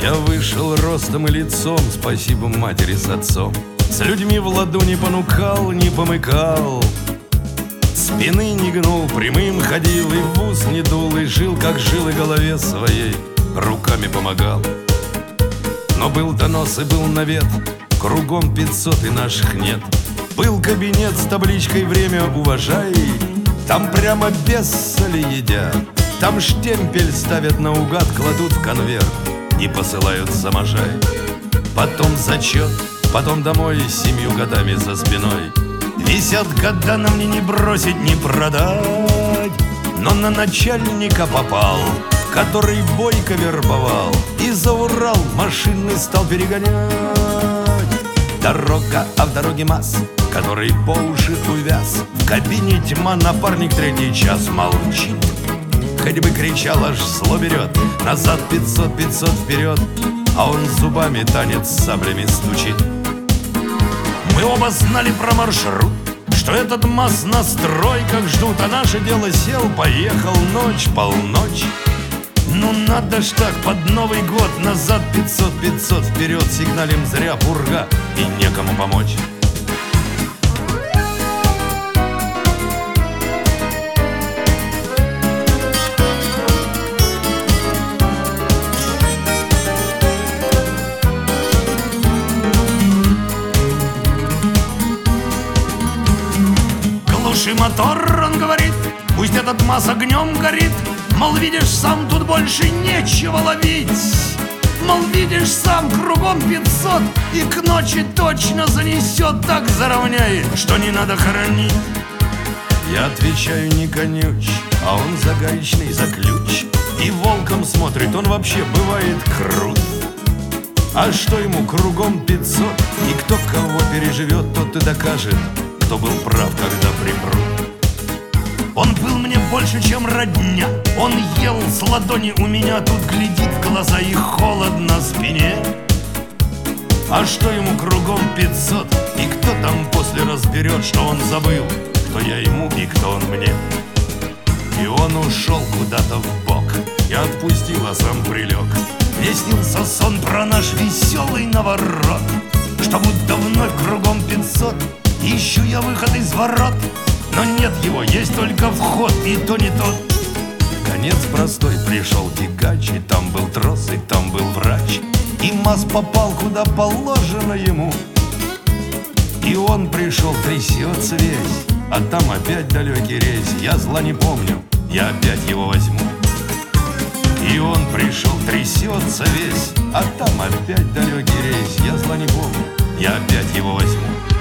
Я вышел ростом и лицом, спасибо матери с отцом. С людьми в ладу не понукал, не помыкал, спины не гнул, прямым ходил и в ус не дул, и жил, как жил, и голове своей руками помогал. Но был донос и был навет, кругом 500 и наших нет. Был кабинет с табличкой «Время уважай», там прямо без соли едят. Там штемпель ставят наугад, кладут в конверт и посылают за Можай. Потом зачет, потом домой с 7 годами за спиной. Висят года, на мне не бросить, не продать. Но на начальника попал, который бойко вербовал, и за Урал машины стал перегонять. Дорога, а в дороге МАЗ, который по уши увяз. В кабине тьма, напарник 3-й час молчит. Хоть бы кричал, аж зло берет. Назад 500, 500 вперед, а он зубами танец с саблями стучит. Мы оба знали про маршрут, что этот МАЗ на стройках ждут, а наше дело сел, поехал, ночь, полночь. Ну надо ж так, под Новый год назад 500, 500 вперед, сигналим зря, пурга, и некому помочь. Глуши мотор, он говорит, пусть этот МАЗ огнем горит. Мол, видишь, сам тут больше нечего ловить. Мол, видишь, сам кругом 500, и к ночи точно занесет. Так заровняет, что не надо хоронить. Я отвечаю, не конюч, а он за гаечный, за ключ. И волком смотрит, он вообще бывает крут. А что ему кругом 500, и кто кого переживет, тот и докажет, кто был прав, когда припрут. Он был мне больше, чем родня. Он ел с ладони у меня, тут глядит в глаза и холод на спине. А что ему кругом 500, и кто там после разберет, что он забыл, кто я ему и кто он мне. И он ушел куда-то в бок, я отпустил, а сам прилег. Мне снился сон про наш веселый наворот, что будто вновь кругом 500, ищу я выход из ворот. Но нет его, есть только вход, и то не тот. Конец простой, пришел тягач, и там был трос, и там был врач. И МАЗ попал куда положено ему. И он пришел, трясется весь, а там опять далекий рейс. Я зла не помню, я опять его возьму. И он пришел, трясется весь, а там опять далекий рейс. Я зла не помню, я опять его возьму.